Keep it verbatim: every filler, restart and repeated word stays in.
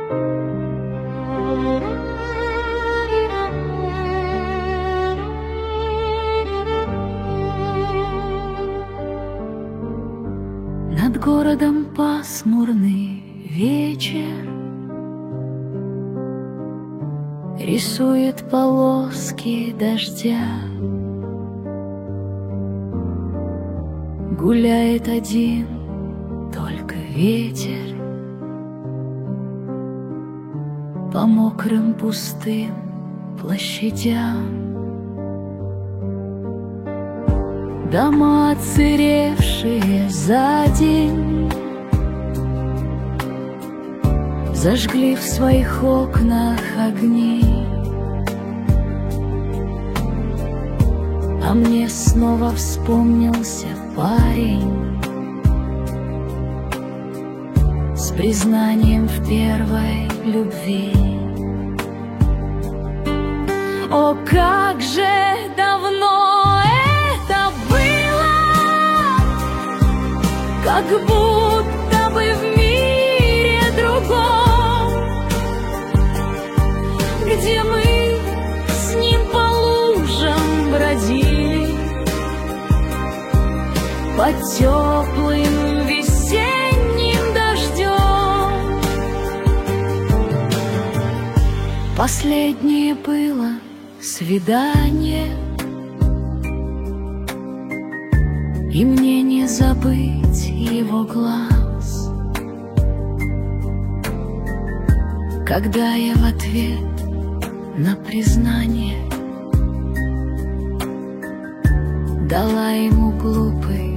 Над городом пасмурный вечер рисует полоски дождя. Гуляет один только ветер по мокрым пустым площадям. Дома, отсыревшие за день, зажгли в своих окнах огни. А мне снова вспомнился парень с признанием в первой любви. О, как же давно это было, как будто бы в мире другом, где мы с ним по лужам бродили под теплым весенним дождем. Последнее было свидание, и мне не забыть его глаз, когда я в ответ на признание дала ему глупый